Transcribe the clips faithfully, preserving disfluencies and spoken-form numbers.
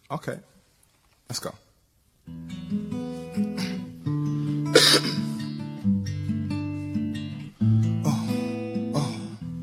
Okay, let's go. Oh, oh.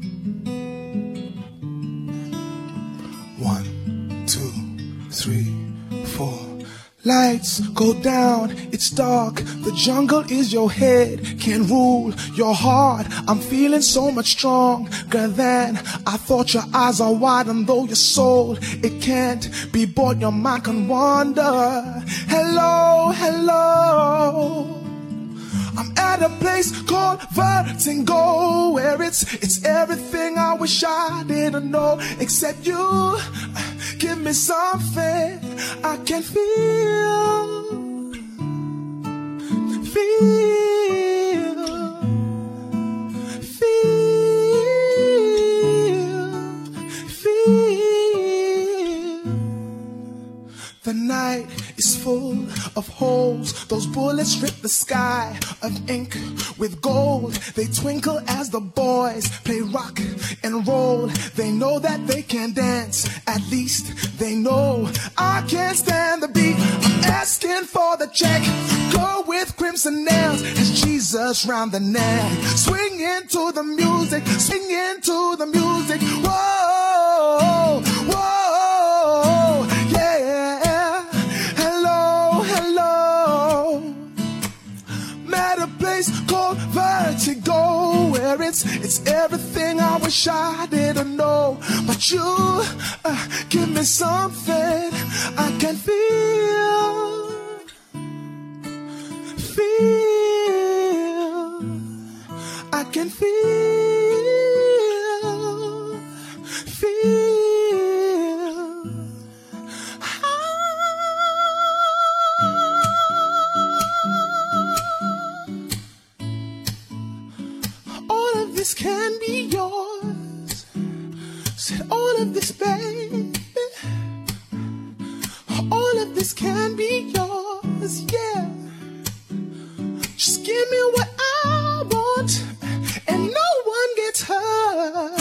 One, two, three, four. Lights go down, it's dark, the jungle is your head, can't rule your heart. I'm feeling so much stronger than I thought. Your eyes are wide, and though your soul, it can't be bought, your mind can wander. Hello, hello. I'm at a place called Vertigo, where it's it's everything I wish I didn't know, except you. Give me something I can feel, feel, feel, feel. The night is full of holes, those bullets rip the sky of ink with gold. They twinkle as the boys play rock and roll. They know that they can dance, at least they know I can't stand the beat. I'm asking for the check, go with crimson nails, has Jesus round the neck. Swing into the music, swing into the music. Whoa, whoa, yeah. Hello, hello. I'm at a place called Vertigo, where it's it's everything I wish I didn't know. But you uh, give me something I can feel, feel. I can feel, feel. All of this can be yours. Said all of this, baby. All of this can be yours, yeah. Just give me what I want, and no one gets hurt.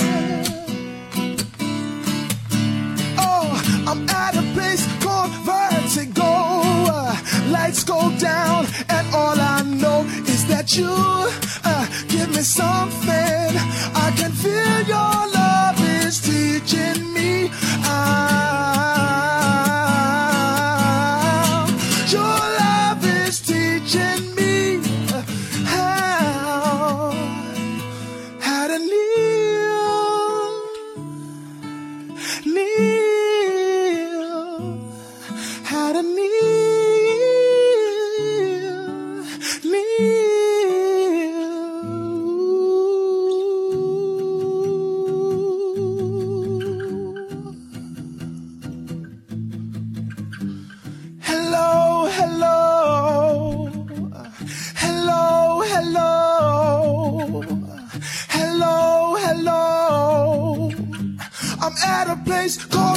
Oh, I'm at a place called Vertigo. Uh, lights go down, and all I know is that you uh, give me something. I can feel your love is teaching me. Ah, your love is teaching me how, how to kneel, kneel, how to kneel, kneel. Hello, hello, hello, hello, hello, hello. I'm at a place called